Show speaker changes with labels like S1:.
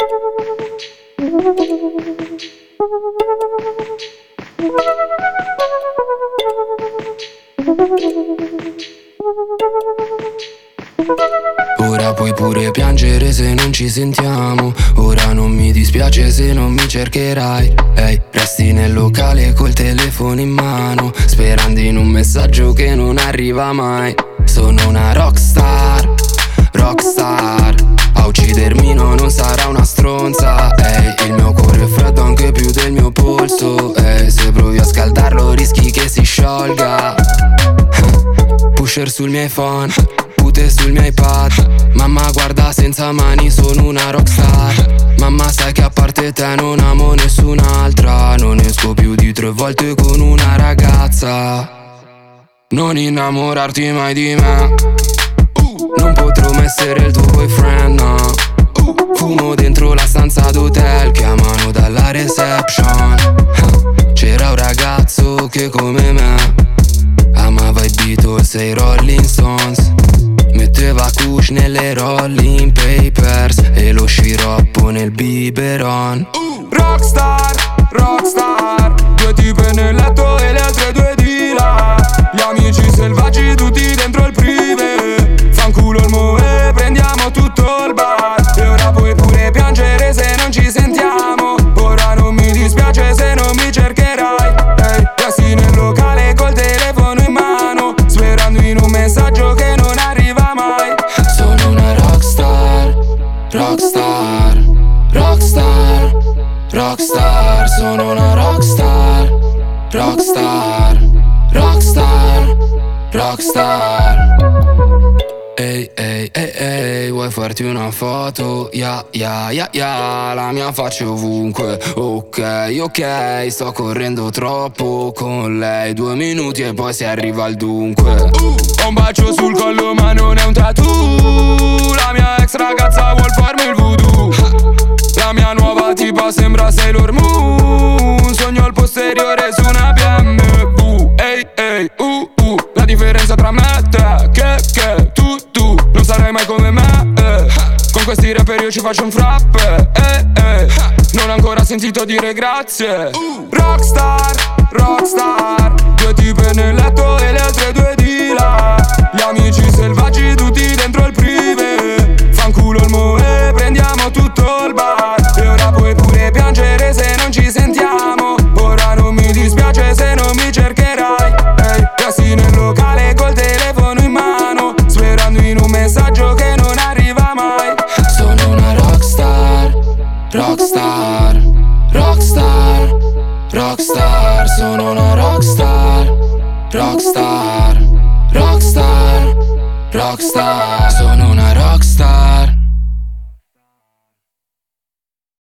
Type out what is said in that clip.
S1: Ora puoi pure piangere se non ci sentiamo. Ora non mi dispiace se non mi cercherai. Ehi, resti nel locale col telefono in mano, sperando in un messaggio che non arriva mai. Sono una rockstar, rockstar. A uccidermi non sarà una stronza. Ehi, il mio cuore è freddo anche più del mio polso. Ehi, se provi a scaldarlo rischi che si sciolga. Pusher sul mio iPhone, pute sul mio iPad. Mamma guarda senza mani, sono una rockstar. Mamma sai che a parte te non amo nessun'altra. Non esco più di 3 volte con una ragazza. Non innamorarti mai di me. Non potrò mai essere il tuo boyfriend, no. Fumo dentro la stanza d'hotel, chiamano dalla reception. C'era un ragazzo che come me amava i Beatles e i Rolling Stones. Metteva kush nelle rolling papers e lo sciroppo nel biberon.
S2: Rockstar, rockstar. 2 tipe nel letto e le altre 2 di là. Gli amici selvaggi tutti dentro il privé. Fanculo il moe, prendiamo tutto il bar. E ora puoi pure piangere se non ci sentiamo. Ora non mi dispiace se non mi cercherai. Ehi, resti nel locale col telefono in mano, sperando in un messaggio che non arriva mai.
S1: Sono una rockstar, rockstar, rockstar, rockstar. Sono una rockstar, rockstar, rockstar, rockstar. Ehi, ehi, ehi, ehi, vuoi farti una foto? Ya, ya, ya, ya, la mia faccia ovunque. Ok, ok, sto correndo troppo con lei. 2 minuti e poi si arriva al dunque.
S2: Ho un bacio sul collo ma non è un tattoo. La mia ex ragazza vuol farmi il voodoo. La mia nuova tipa sembra Sailor Moon. Sogno il posteriore su una BMW. Ehi, ehi, la differenza tra me e te che tu non sarai mai come me, Con questi rapper io ci faccio un frappe, Non ho ancora sentito dire grazie. Rockstar, rockstar. 2 tipe nel letto e le altre 2 di là. Gli amici selvaggi tutti dentro il privé. Fanculo il moe, prendiamo tutto il bar. E ora puoi pure piangere se non ci sentiamo. Ora non mi dispiace se non mi cercherai. Ehi, resti nel locale col telefono in mano, sperando in un messaggio che non arriva mai.
S1: Sono una rockstar, rockstar, rockstar, rockstar. Sono una rockstar, rockstar, rockstar, rockstar. Sono